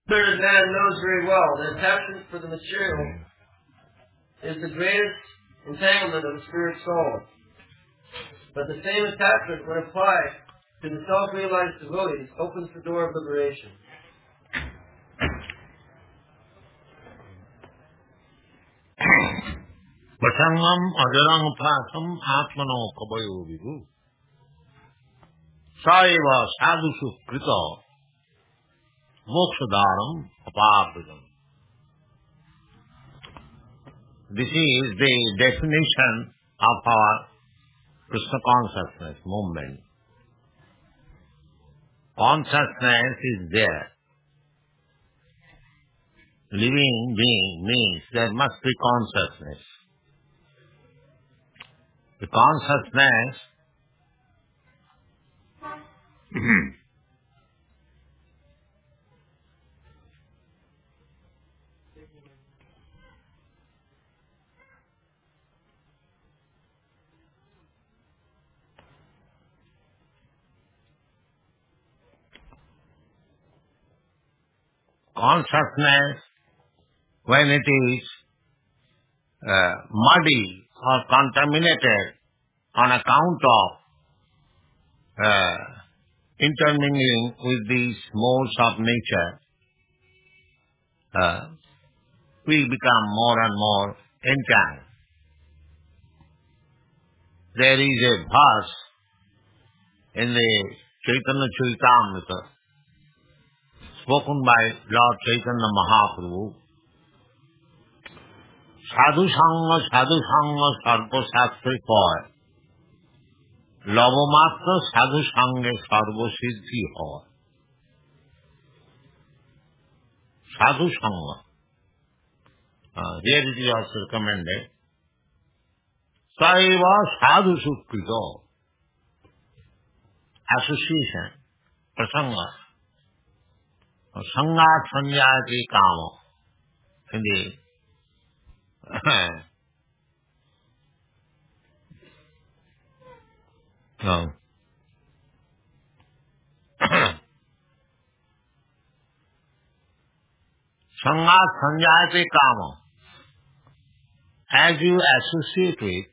Learned man knows very well that attachment for the material is the greatest entanglement of the spirit soul. But the same attachment, when applied to the self-realized devotees, opens the door of liberation. Pasangam ajarang prasam atmano kabayo vidu. Saiva sadhu sukrita mokshadaram apabhidam. This is the definition of our Krishna consciousness movement. Consciousness is there. Living being means there must be consciousness. The consciousness consciousness, when it is muddy or contaminated on account of intermingling with these modes of nature, we become more and more entangled. There is a verse in the Chaitanya Charitamrita spoken by Lord Chaitanya Mahaprabhu. Sadhu Sangha Sarva Shastri Hoy. Lavamatra Sadhu Sangha Sarva Siddhi Hoy. Sadhu Sangha. Here it is also recommended. Saiva Sadhu Sukrito. Association. Prasanga. Sangat Sanyati Kama. In the no. Sangat Sanyati Kama. As you associate with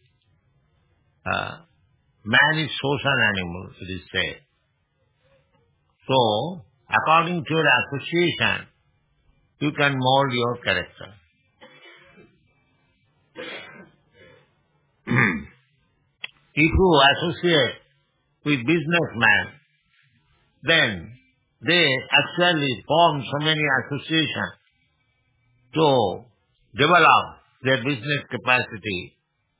man is social animal, it is said. So, according to your association, you can mold your character. If you associate with businessmen, then they actually form so many associations to develop their business capacity.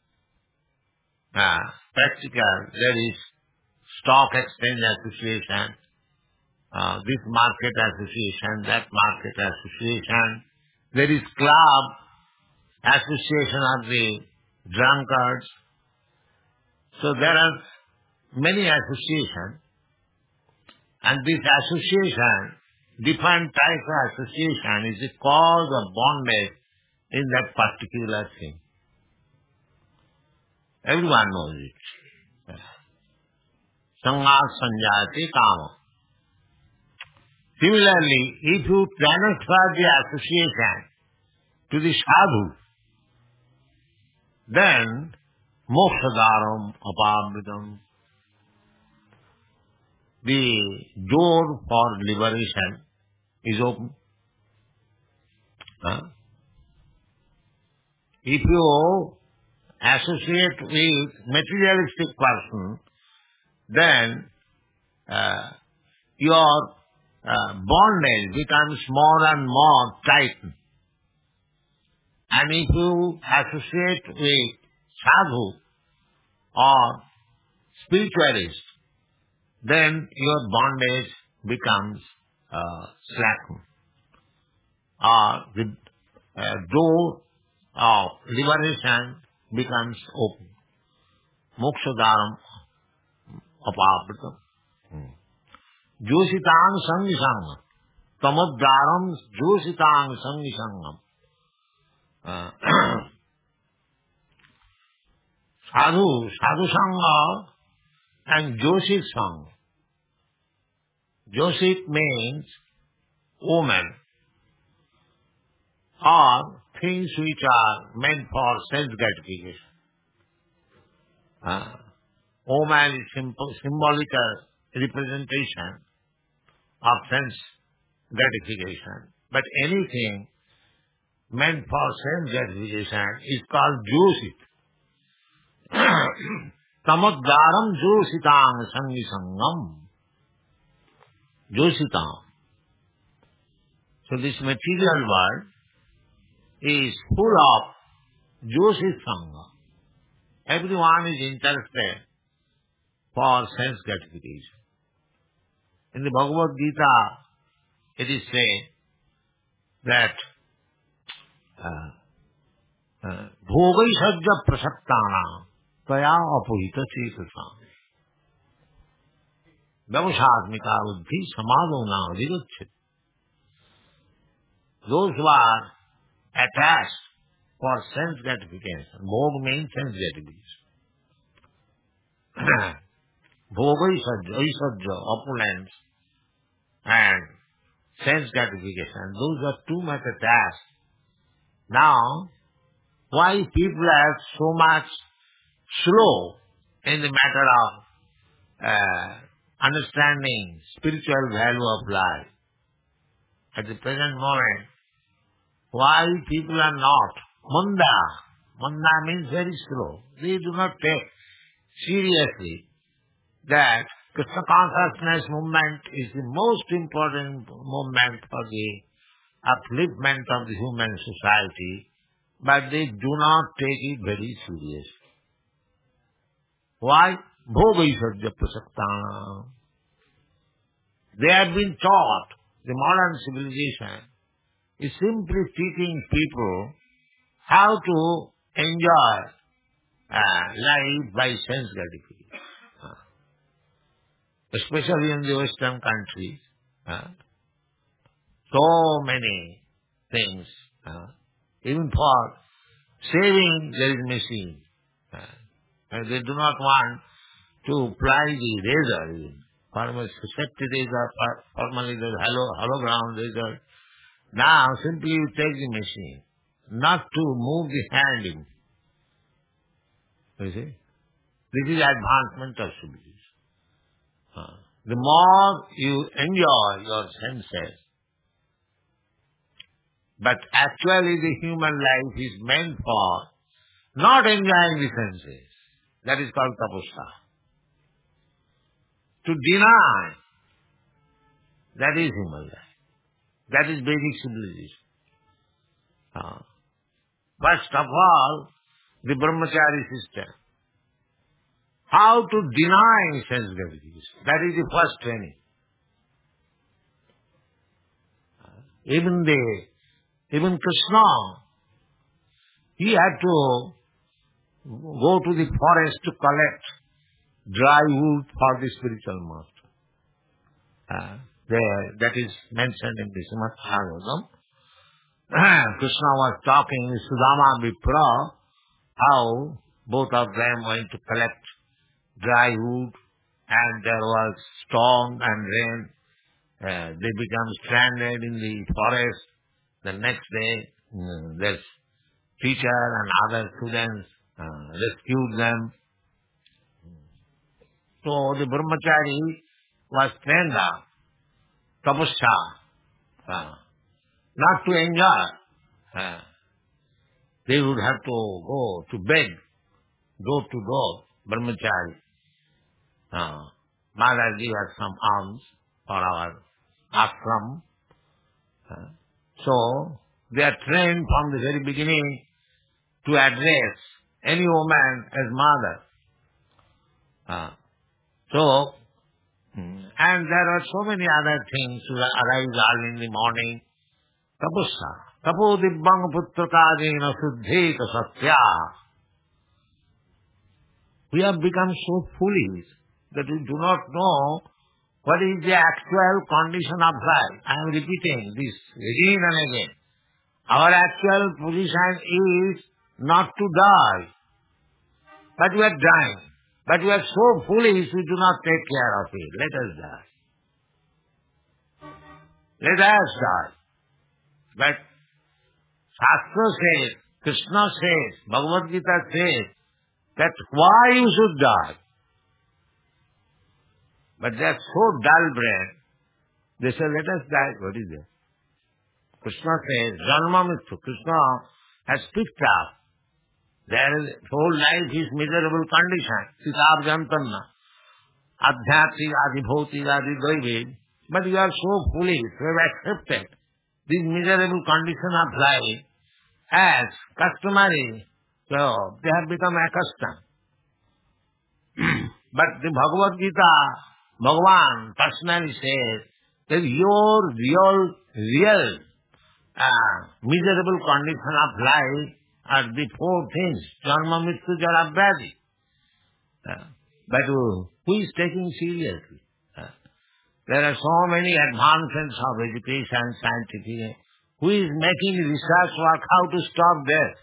Practical, there is stock exchange association, this market association, that market association. There is club association of the drunkards. So there are many associations, and this association, different types of association, is the cause of bondage in that particular thing. Everyone knows it. Sangat Sanjati Kama. Similarly, if you transfer the association to the sadhu, then mokshadaram apabhidam, the door for liberation is open. If you associate with materialistic person, then your bondage becomes more and more tightened. And if you associate with sadhu or spiritualist, then your bondage becomes slackened. Or the door of liberation becomes open. Mokshadaram apabhidam. Jositang sangi sangam. Tamaddaram jositang sangi sangam. Sadhu Sangha and Joshit Sangha. Joshit means woman, or things which are meant for sense gratification. Woman is symbolical representation of sense gratification. But anything meant for sense gratification is called jusit. Tamoddaram jositang sangi sangam. Jositam. So this material world is full of josit sangha. Everyone is interested for sense gratification. In the Bhagavad Gita, it is said that bhogai sajja prasaktana taya apuhita chekasa vyavasatmika buddhi samadona vigacchati. Those who are attached for sense gratification, bhog means sense gratification. Bhogai sajja, aisajja, opulence, and sense gratification, those are too much attached. Now, why people are so much slow in the matter of understanding spiritual value of life? At the present moment, why people are not? Manda means very slow. They do not take seriously that Krishna consciousness movement is the most important movement for the upliftment of the human society, but they do not take it very seriously. Why? Bhogai sajja prasaktana. They have been taught, the modern civilization is simply teaching people how to enjoy life by sense gratification. Especially in the Western countries, so many things. Even for saving, there is machine. And they do not want to ply the razor. Formerly safety razor, formerly there was hollow ground razor. Now simply you take the machine, not to move the hand in. You see? This is advancement of civilization. The more you enjoy your senses, but actually the human life is meant for not enjoying the senses. That is called tapasya. To deny, that is human life. That is basic civilization. First of all, the brahmachari system. How to deny sense gratification. That is the first training. Even Krishna, he had to go to the forest to collect dry wood for the spiritual master. That is mentioned in the Srimad Bhagavatam. Krishna was talking with Sudama Vipra, how both of them went to collect dry wood, and there was storm and rain. They become stranded in the forest. The next day, their teacher and other students rescued them. So the brahmachari was trained up, tapasya, not to enjoy. They would have to go to beg, door to door, brahmachari. Mother, give us some alms for our ashram. So, they are trained from the very beginning to address any woman as mother. And there are so many other things to arise early in the morning. Tapasya. Tapo dibbang putrakadena suddheta satya. We have become so foolish that we do not know what is the actual condition of life. I am repeating this again and again. Our actual position is not to die, but we are dying. But we are so foolish we do not take care of it. Let us die. Let us die. But Shastra says, Krishna says, Bhagavad Gita says, that why you should die. But they are so dull-brained. They say, let us die. What is it? Krishna says, Janma Mrityu. Krishna has picked up. Their whole life is miserable condition. Kitab Jantanna. Adhyattik, Adibhautik, Adidaivid. But you are so foolish. You have accepted this miserable condition of life as customary. So they have become accustomed. But the Bhagavad Gita, Bhagavan personally says that your real miserable condition of life are the four things. Janma, Mrityu, Jara, Vyadhi. But who is taking seriously? There are so many advancements of education, scientific. Who is making research work how to stop death?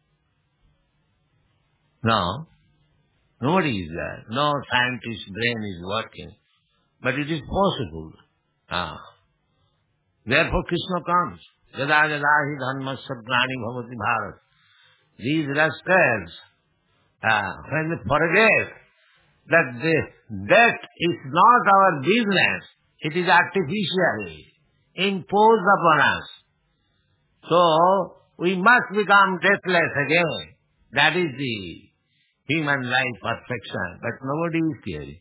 No. Nobody is there. No scientist's brain is working. But it is possible. Therefore Krishna comes. Yada yada hi dhanmasya prani bhavati bharat. These rascals, when they forget that death is not our business, it is artificially imposed upon us. So, we must become deathless again. That is the human life perfection. But nobody is hearing.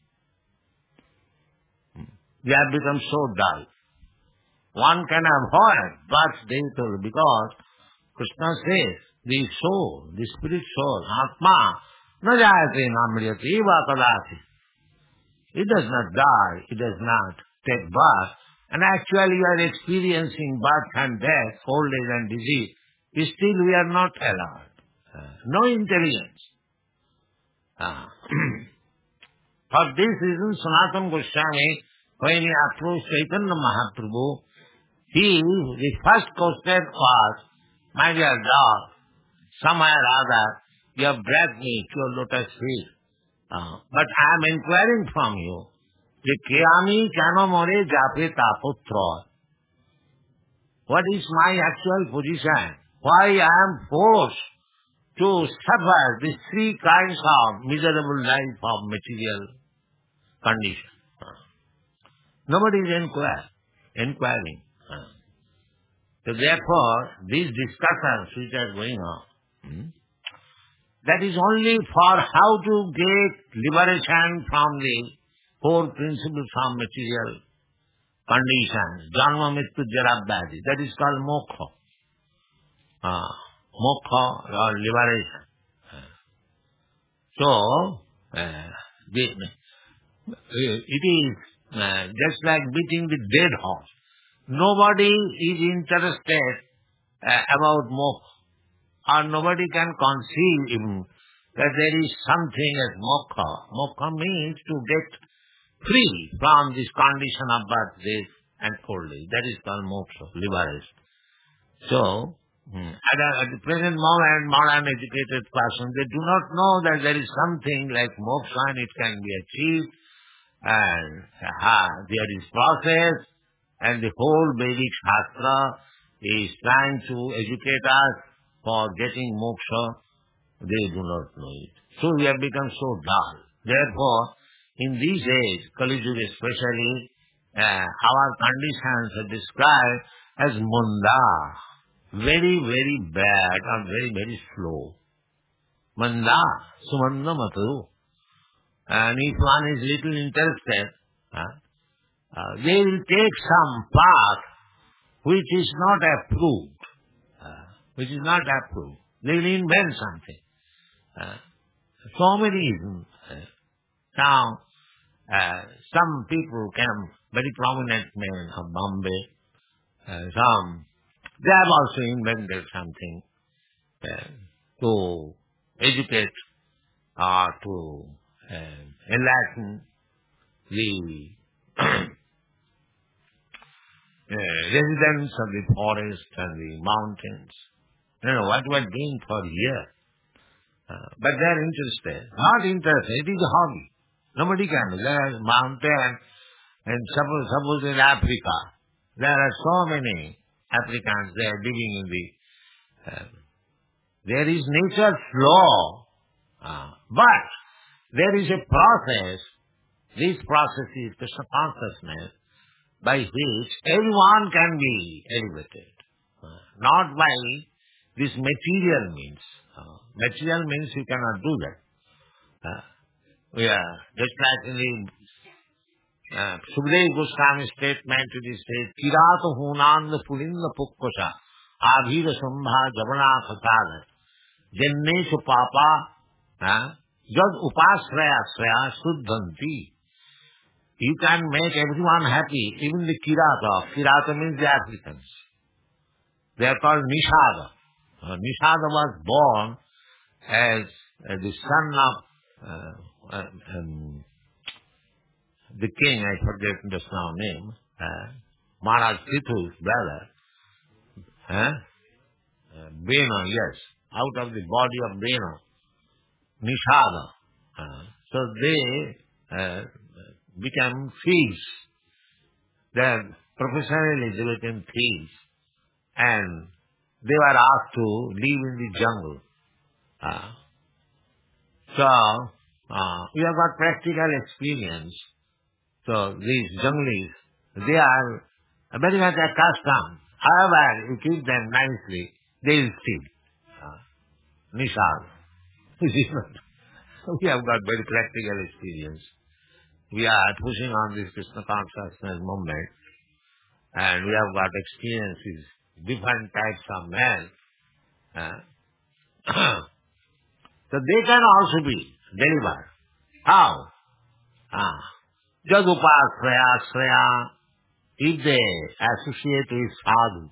They have become so dull. One can avoid birth, death, because Krishna says, the soul, the spirit soul, Atma, na jayate namriyate eva kadati. It does not die, it does not take birth, and actually you are experiencing birth and death, old age and disease. Still we are not allowed. No intelligence. For this reason, Sanatana Goswami, when he approached Chaitanya Mahaprabhu, the first question was, my dear dog, somewhere or other, you have dragged me to your lotus feet. But I am inquiring from you, Kiyami kano more jape taputra. What is my actual position? Why I am forced to suffer these three kinds of miserable life of material condition? Nobody is inquiring. So therefore, these discussions which are going on, that is only for how to get liberation from the four principles of material conditions. Janma, Mrityu, Jara, Vyadhi. That is called moksha. Moksha or liberation. So, it is just like beating the dead horse. Nobody is interested about moksha. Or nobody can conceive even that there is something as moksha. Moksha means to get free from this condition of birth, death and old age. That is called moksha, liberation. So, at the present moment, modern educated person, they do not know that there is something like moksha and it can be achieved. And there is process, and the whole Vedic Shastra is trying to educate us for getting moksha. They do not know it. So we have become so dull. Therefore, in these days, Kali Yuga especially, our conditions are described as munda, very, very bad and very, very slow. Manda, sumanda matu. And if one is little interested, they will take some path which is not approved. They will invent something. So many reasons. Now, some people came, very prominent men of Bombay, they have also invented something to educate or to enlighten the residents of the forest and the mountains. You know what we are doing for years. But they are interested. Not interested, it is a hobby. Nobody can do. There are mountains, and suppose in Africa, there are so many Africans, they are living in the There is nature's law, but there is a process. This process is Krishna consciousness by which everyone can be elevated, not by this material means. Material means you cannot do that. Just like in the Sukadeva Goswami statement, it is said, Kirata hunanda pulinda pukkasa abhira sambha javana khatana janneshu papa jad upasraya sraya suddhanti. You can make everyone happy, even the Kirata. Kirata means the Africans. They are called Nishada. Nishada was born as the son of the king, I forget just now name, Maharaj Prithu's brother, Beno, yes, out of the body of Beno, Nishada. So they became thieves. They professionally became thieves, and they were asked to live in the jungle. We have got practical experience. So these junglis, they are very much accustomed. However, you keep them nicely, they will steal. Nishad. We have got very practical experience. We are pushing on this Krishna consciousness movement, and we have got experiences, different types of men. So they can also be delivered. How? Jagupasraya, if they associate with sadhu.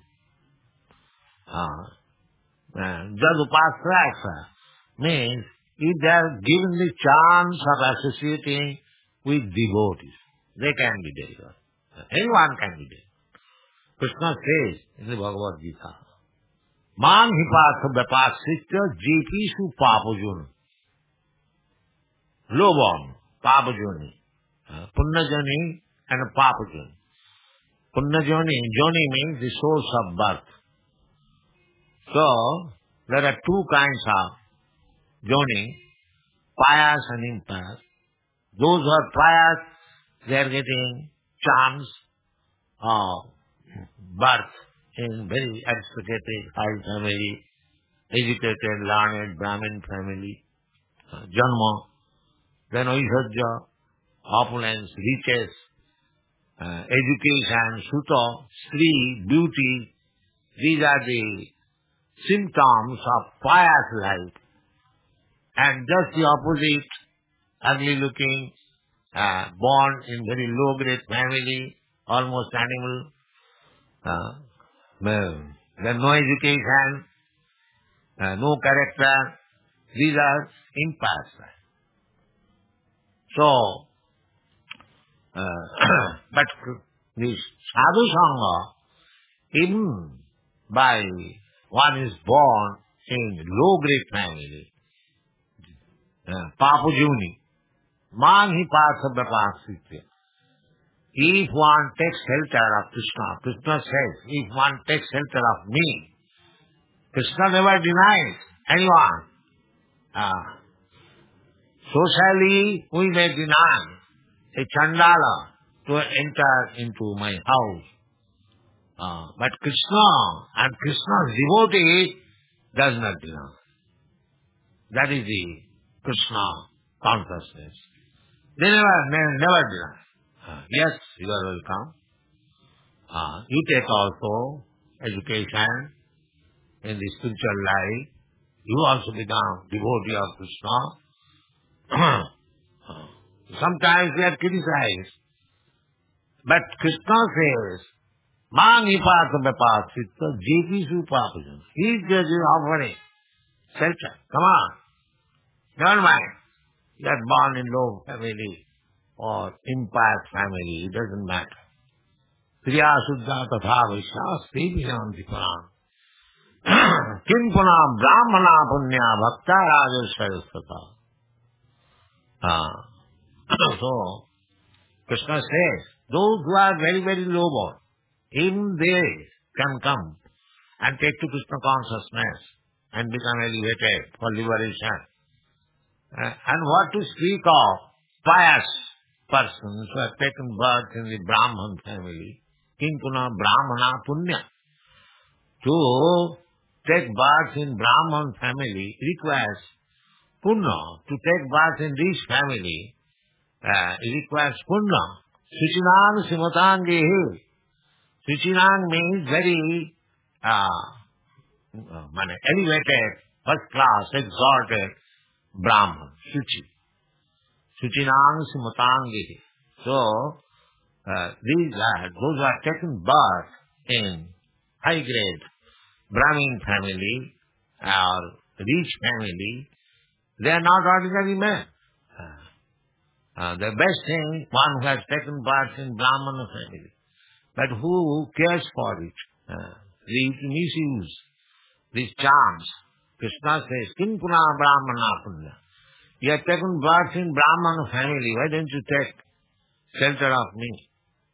Jagupasraya means if they are given the chance of associating with devotees, they can be delivered. Anyone can be delivered. Krishna says in the Bhagavad Gita, Man hipatha vyapasitya jepishu papajuna. Low-born, papajuni. Punnajani and papajuni. Punnajani, joni means the source of birth. So, there are two kinds of joni, pious and impious. Those who are pious, they are getting chance of birth in very aristocratic, high family, educated, learned, Brahmin family, Janma, then Aishwarya, opulence, riches, education, Sutta, Sri, beauty. These are the symptoms of pious life. And just the opposite, ugly looking, born in very low grade family, almost animal, then no education, no character. These are impious life. So, but this sadhu sangha, even by one is born in low grade family, papajuni, man hi patha vyapasitya. If one takes shelter of Krishna, Krishna says, if one takes shelter of me, Krishna never denies anyone. Socially, we may deny a Chandala to enter into my house. But Krishna and Krishna's devotee does not deny. That is the Krishna consciousness. They never deny. Yes, you are welcome. You take also education in the spiritual life. You also become devotee of Krishna. Sometimes they are criticized. But Krishna says, Man ipatha vyapasitya jepishu papajana. He is just offering shelter. Come on. Never mind. You are born in low family or impious family. It doesn't matter. Priya suddha tatha vaishasti vijanti param. Kim punam brahmana punya bhakta rajasayastata. So, Krishna says, those who are very, very low-born, even they can come and take to Krishna consciousness and become elevated for liberation. And what to speak of pious persons who have taken birth in the Brahman family, Kinkuna Brahmana Punya. To take birth in Brahman family requires punya. To take birth in this family requires punya. Suchinang Simatangehi. Suchinang means very elevated, first class, exalted Brahman, Suchi. Suchinang Simatangehi. So, those who have taken birth in high grade Brahmin family or rich family, they are not ordinary men. The best thing, one who has taken birth in Brahmana family. But who cares for it? They misuse these charms. Krishna says, Kim Puna Brahmana Punya. You have taken birth in Brahmana family, why don't you take shelter of me?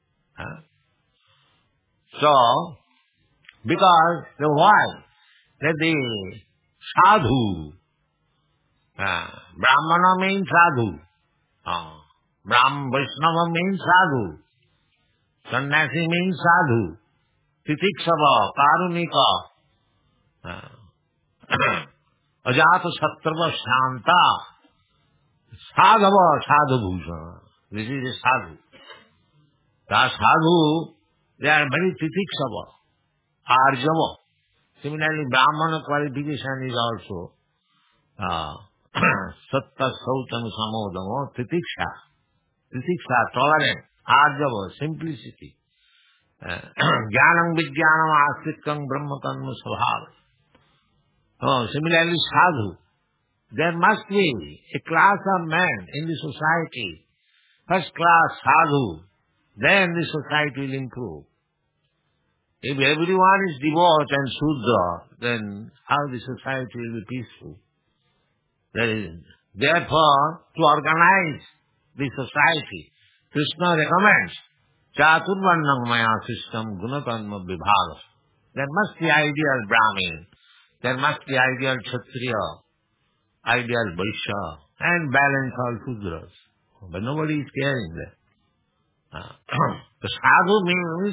So, because why? That the sadhu, Brahmana means sadhu, Vaishnava means sadhu, Sannyasi means sadhu, Titiksava, Karunika, Ajata Sattva Shanta, Sadhava Sadhubhusha. This is a sadhu. The sadhu, they are very Titiksava, Arjava. Similarly, Brahmana qualification is also Satta Sautam Samodamo, Titiksha. Titiksha, tolerant, Arjava, simplicity. Jnanam Vijnanam Astikam Brahmakanma Svabhava. Similarly, sadhu. There must be a class of men in the society, first class sadhu, then the society will improve. If everyone is devout and Sudra, then how the society will be peaceful? Therefore, to organize the society, Krishna recommends Chaturvarnam Maya system Gunatanma Vibhaga. There must be ideal Brahmin, there must be ideal Kshatriya, ideal Vaishya, and balance all Sudras. But nobody is caring that. The sadhu means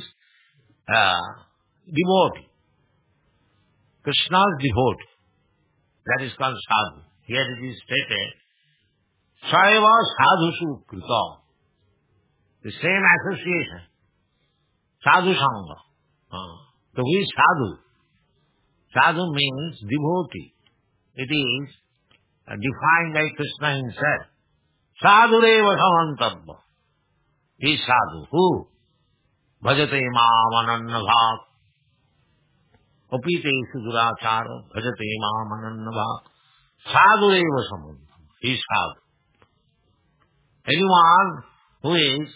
devotee. Krishna's devotee. That is called sadhu. Here it is stated, Saiva sadhusu krita. The same association. Sadhu sangha. So who is sadhu? Sadhu means devotee. It is defined by Krishna himself. Sadhureva samantabha. He is sadhu. Who? Bhajate maam anannabhak. Opite sudurachara. Bhajate maam anannabhak. Sadhureva samantabha. He is sadhu. Anyone who is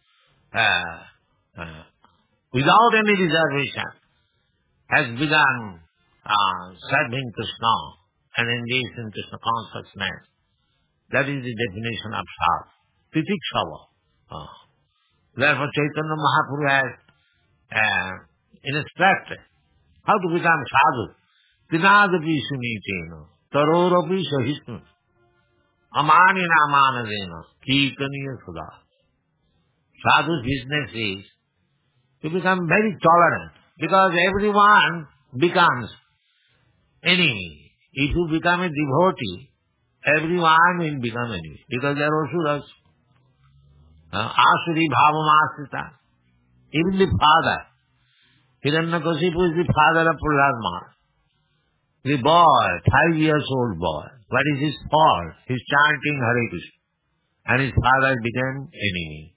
without any reservation has begun serving Krishna and engaged in Krishna consciousness. That is the definition of sadhu. Titikshava. Therefore Chaitanya Mahaprabhu has instructed how to become sadhu. Tinadapi sunitena, tarorapi sahisnu, amanina amanadena, kirtaniya sada. Sadhu's business is to become very tolerant, because everyone becomes enemy. If you become a devotee, everyone will become enemy, because they are asuras. Asuri bhavamasrita. Even the father, Hiranyakasipu is the father of Prahlad Maharaj. The boy, 5 years old boy, what is his fault? He is chanting Hare Krishna. And his father became enemy.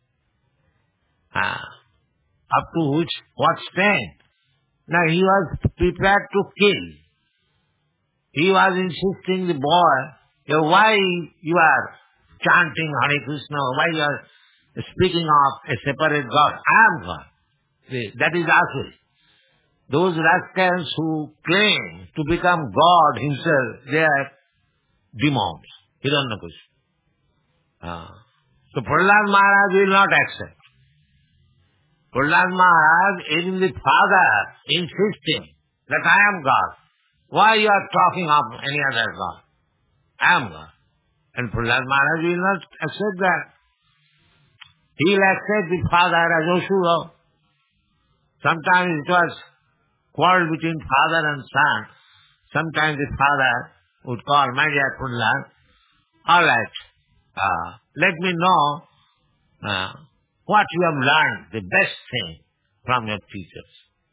Up to what extent? Now he was prepared to kill. He was insisting the boy, why you are chanting Hare Krishna, why you are speaking of a separate God? I am God. That is Asuri. Those rascals who claim to become God himself, they are demons, Hiranyakasipu. So Prahlad Maharaj will not accept. Prahlad Maharaj, even the father, insisting that I am God. Why you are talking of any other God? I am God. And Prahlad Maharaj will not accept that. He will accept the father as Asura. Sometimes it was quarrel between father and son. Sometimes the father would call, my dear Prahlad, all right, let me know what you have learned, the best thing from your teachers.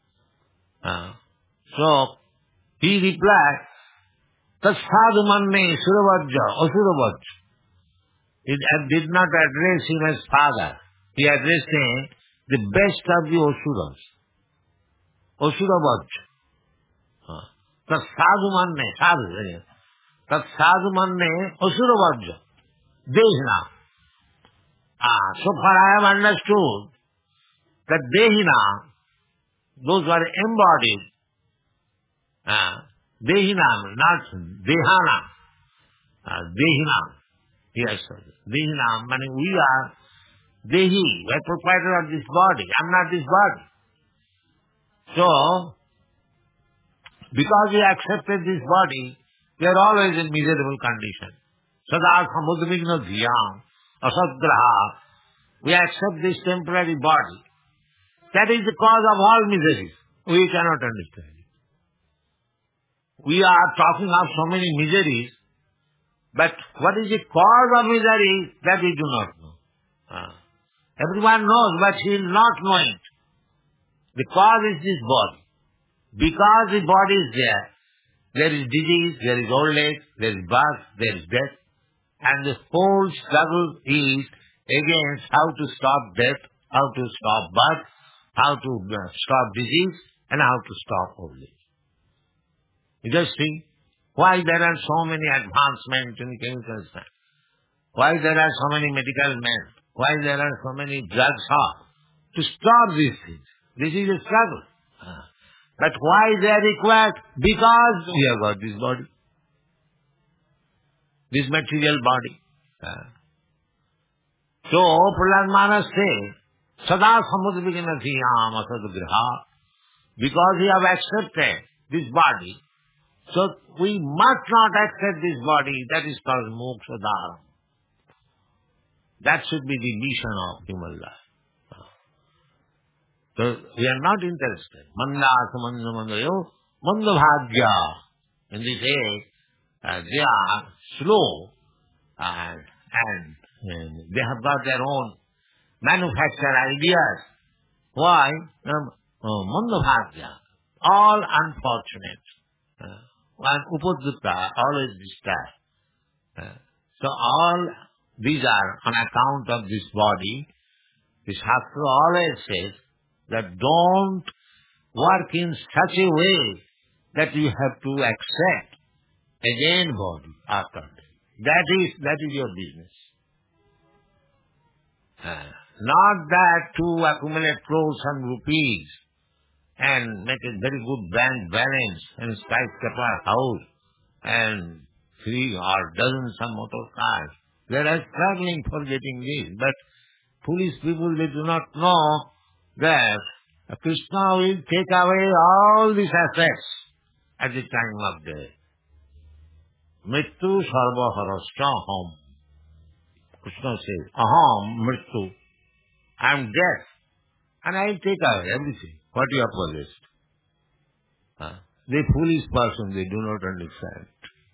So he replied, Tat sadhu manne suravajja, asurabajja. He did not address him as father. He addressed him the best of the asuras. Asurabajja. Tat sadhu manne, sadhu. Tat sadhu manne asurabajja. Dehina. So far I have understood that Dehina, those who are embodied, Dehinam, not Dehana, Dehinam, yes, Dehinam, meaning we are Dehi, we are proprietor of this body, I am not this body. So, because we accepted this body, we are always in miserable condition. Sada samudvigna dhyam, asadgraha, we accept this temporary body. That is the cause of all miseries. We cannot understand it. We are talking of so many miseries, but what is the cause of misery, that we do not know. Everyone knows, but he will not know it. The cause is this body. Because the body is there is disease, there is old age, there is birth, there is death, and the whole struggle is against how to stop death, how to stop birth, how to stop disease, and how to stop old age. You just see why there are so many advancements in chemical science, why there are so many medical men, why there are so many drugs to stop these things. This is a struggle. But why they are required? Because we have got this body, this material body. So Prahlad Maharaj says, Sada samudvignatiyam asadgriha, because we have accepted this body, so we must not accept this body, that is called moksha dharam. That should be the mission of human life. So we are not interested. Manda samanda mandayo, manda bhagya. In this age, they are slow and they have got their own manufactured ideas. Why? Manda bhagya. All unfortunate. And upadutta, always disturbed. So all these are on account of this body. The Shastra always says that don't work in such a way that you have to accept again body after death. That is your business. Not that to accumulate crores and rupees and make a very good bank balance and skyscraper house and 3 or dozens of motor cars. They are struggling for getting this. But foolish people, they do not know that Krishna will take away all these assets at the time of death. Mrityu sarva harascha aham. Krishna says, aham mrityu. I am death. And I will take away everything, what you have possessed. The foolish person, they do not understand.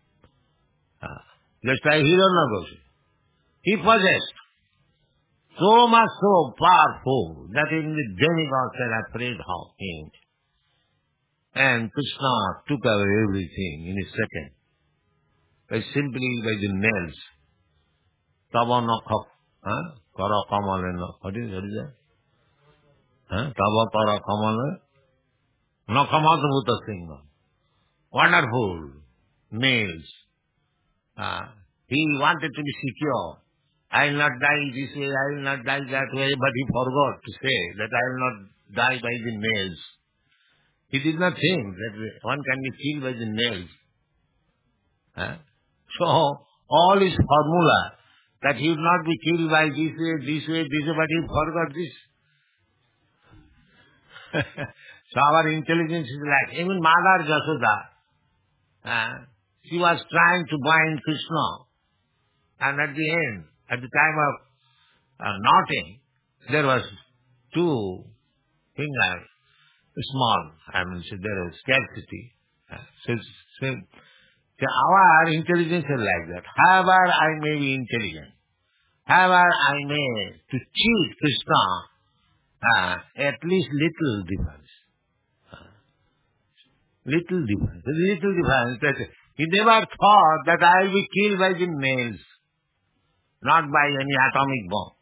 Just like Hiranyakashipu. He possessed so much so powerful that even the demigods are afraid of him. And Krishna took away everything in a second. Simply by the nails. Tava nakha, kara kamalena. What is that? Tava kara kamalena. Nakhamadhuta singha. Wonderful nails. He wanted to be secure. I will not die this way, I will not die that way, but he forgot to say that I will not die by the nails. He did not think that one can be killed by the nails. So, all his formula, that he would not be killed by this way, but he forgot this. So our intelligence is like, even Mother Jasoda, she was trying to bind Krishna. And at the end, at the time of knotting, there was two fingers, small. So there was scarcity. So our intelligence is like that. However I may be intelligent, however I may to cheat Krishna, at least little difference. Little difference. Little difference. That he never thought that I will be killed by the nails, not by any atomic bomb.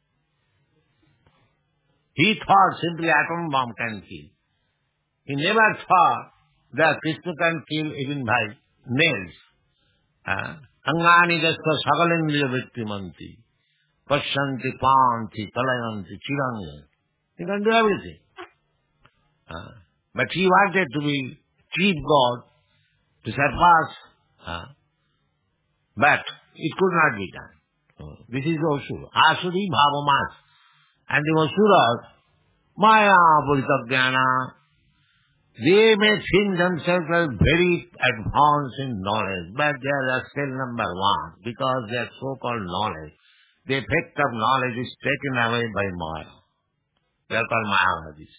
He thought simply atom bomb can kill. He never thought that Krishna can kill even by nails. Angani jasya sagalendriya vittimanti, pasyanti panti, talayanti, chirangi. He can do everything. But he wanted to be chief God, to surpass, but it could not be done. This is Asura. Asuri bhavamas. And the Asuras, maya puritagyana, they may think themselves as very advanced in knowledge, but they are still number one, because their so-called knowledge, the effect of knowledge is taken away by Maya. They are called Mayavadis.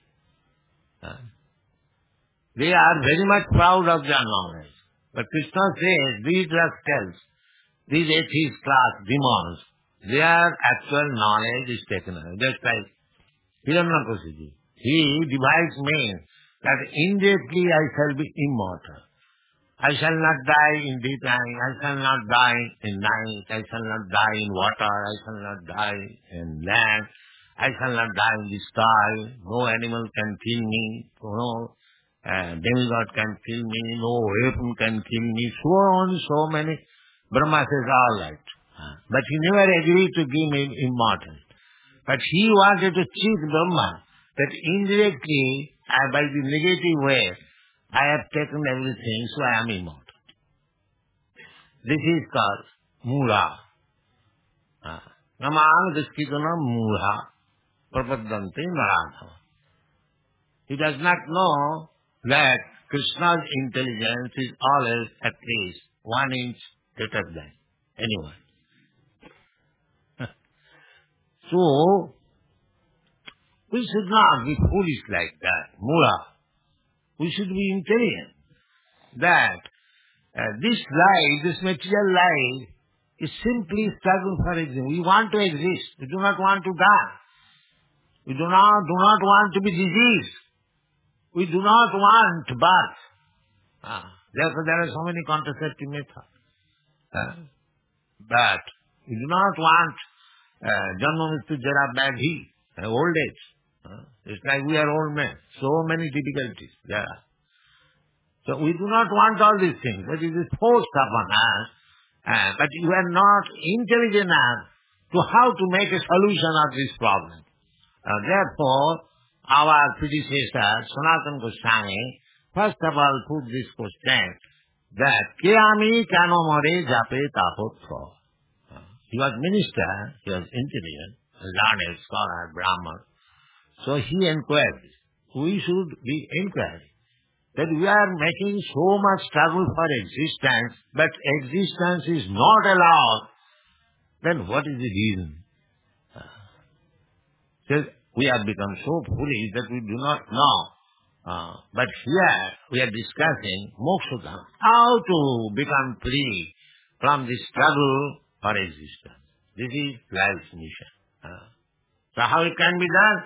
They are very much proud of their knowledge. But Krishna says, these rascals, these atheist class demons, their actual knowledge is taken away. Just like Hiranyakashipu. He devised means that indirectly I shall be immortal. I shall not die in daytime, I shall not die in night, I shall not die in water, I shall not die in land, I shall not die in the sky, no animal can kill me, no demigod can kill me, no weapon can kill me, so on, so many. Brahma says, all right. But he never agreed to give me immortal. But he wanted to cheat Brahma, that indirectly, by the negative way, I have taken everything, so I am immortal. This is called Mula. Namang Diskitana Mula Prapadante Maradha. He does not know that Krishna's intelligence is always at least 1 inch greater than anyone. So, we should not be foolish like that, Mula. We should be intelligent that this life, this material life, is simply struggle for existence. We want to exist. We do not want to die. We do not want to be diseased. We do not want birth. Therefore, there are so many contraceptive methods. But we do not want Janma Mrityu Jara Vyadhi, old age. It's like we are old men. So many difficulties there are. So we do not want all these things, but it is forced upon us. But you are not intelligent enough to how to make a solution of this problem. Therefore, our predecessor, Sanatana Goswami, first of all put this question that Kiyami Kano More Jape Tapotra. He was minister, he was intelligent, learned scholar, Brahman. So he inquired. We should be inquiring that we are making so much struggle for existence, but existence is not allowed. Then what is the reason? So we have become so foolish that we do not know. But here we are discussing moksha, how to become free from the struggle for existence. This is life's mission. So how it can be done?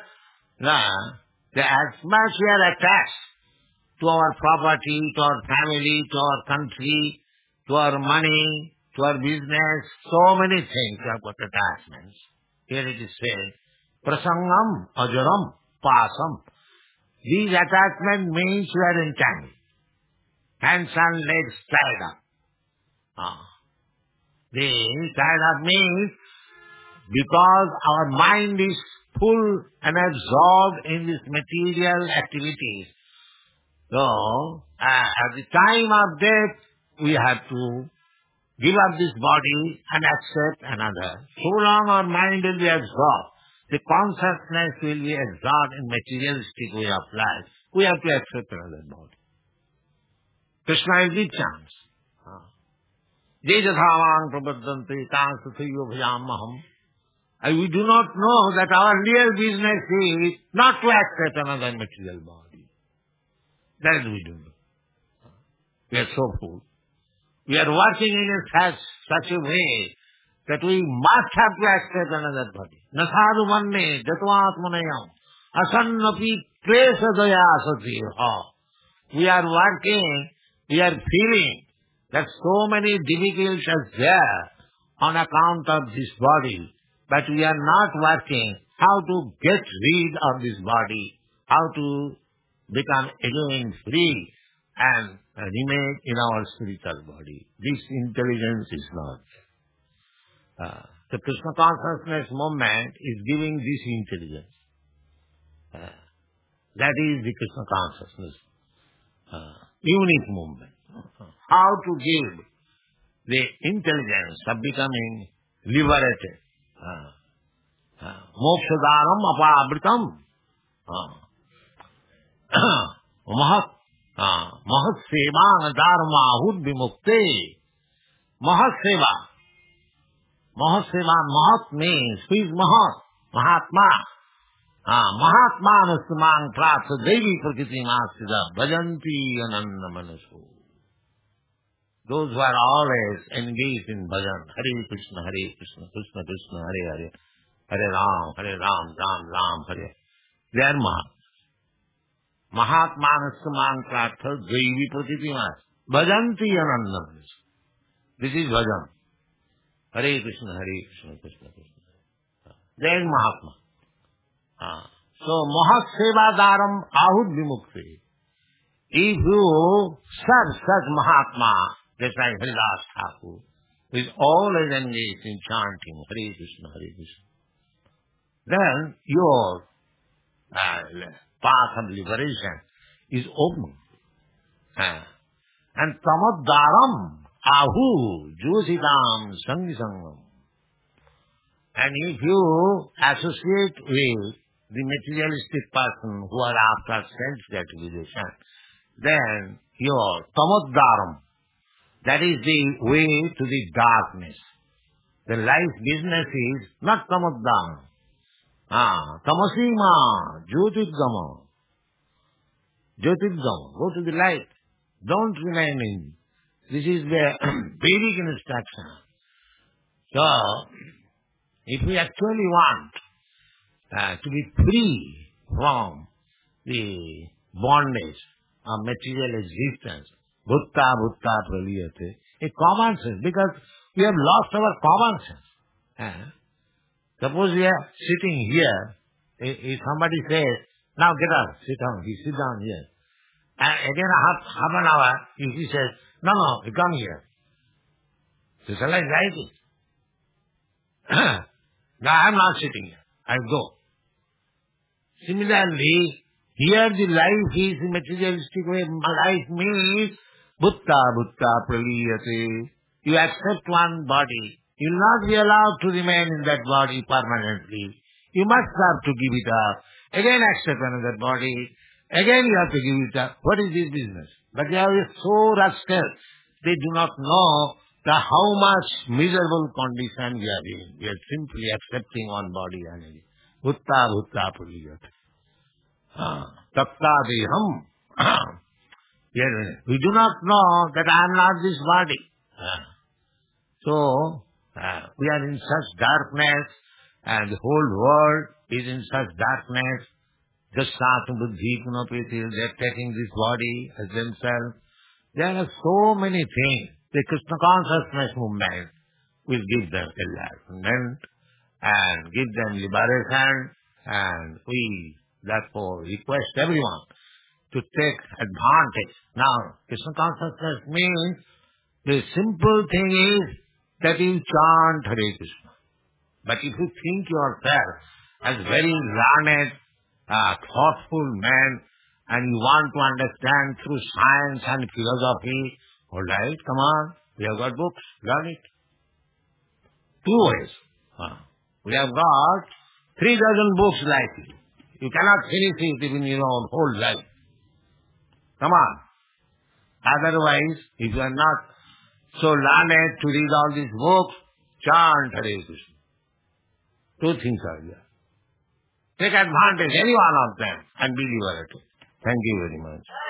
As much we are attached to our property, to our family, to our country, to our money, to our business, so many things we have got attachments. Here it is said, prasangam ajaram pasam. These attachment means we are entangled. Hands and legs tied up. The tied up means because our mind is full and absorbed in these material activities. So, at the time of death, we have to give up this body and accept another. So long our mind will be absorbed, the consciousness will be absorbed in materialistic way of life. We have to accept another body. Krishna is the chance. Je jathavan prapaddante tang sathaiva bhajamaham. And we do not know that our real business is not to accept another material body. That we do not. We are so full. We are working in such a way that we must have to accept another body. Nasadu manne jatvatmanayam asannapi klesadaya sativa. We are working, we are feeling that so many difficulties are there on account of this body, but we are not working how to get rid of this body, how to become again free and remain in our spiritual body. This intelligence is not. The Krishna consciousness movement is giving this intelligence. That is the Krishna consciousness unique movement. How to give the intelligence of becoming liberated. Mokshadaram apavritam. Mahat seva dharma hud vimukte. Mahat seva. Mahat seva. Mahat means who is Mahat? Mahatma. Mahatma nustamang prapta devi prakriti masida bhajanti ananda manasu. Those who are always engaged in bhajan, Hare Krishna, Krishna Krishna, Hare Hare, Hare Ram, Ram Ram, Hare. They are Mahatma. Mahatma nustamang prapta devi prakriti mas. Bhajanti ananda manasu. This is bhajan. Hare Krishna, Krishna Krishna. There is Mahatma. So, Mahat Seva Dharam Ahud Vimukti. If you serve such Mahatma, just like Haridas Thakur, who is always engaged in chanting Hare Krishna, then your path of liberation is open. And Tamad Dharam Ahu Jyosidam Sangi Sangam. And if you associate with the materialistic person who are after sense gratification, then your tamaddaram, that is the way to the darkness. The life business is not tamaddaram. Tamasima, jyotidgama. Jyotidgama, go to the light. Don't remain in. This is the basic instruction. So, if we actually want to be free from the bondage of material existence, bhutta praliyate, a common sense, because we have lost our common sense. Suppose we are sitting here, if somebody says, now get up, sit down, you sit down here. And again half an hour, if he says, no, you come here. So shall I write it? No, I am not sitting here. I go. Similarly, here the life is materialistic way. Life means bhutta praliyate. You accept one body. You will not be allowed to remain in that body permanently. You must have to give it up. Again accept another body. Again you have to give it up. What is this business? But they are so rascal. They do not know how much miserable condition we are in. We are simply accepting one body only. Bhutta praliyate. Tapta deham. We do not know that I am not this body. So, we are in such darkness, and the whole world is in such darkness. Just buddhi punapetil, they are taking this body as themselves. There are so many things. The Krishna consciousness movement will give them enlightenment and give them liberation, and we therefore request everyone to take advantage. Now, Krishna consciousness means the simple thing is that you chant Hare Krishna. But if you think yourself as very learned, thoughtful man, and you want to understand through science and philosophy, all right, come on, we have got books, learn it. Two ways. We have got 3 dozen books like it. You cannot finish it even in your whole life. Come on. Otherwise, if you are not so learned to read all these books, chant Hare Krishna. Two things are there. Take advantage, any one of them, and be liberated. Thank you very much.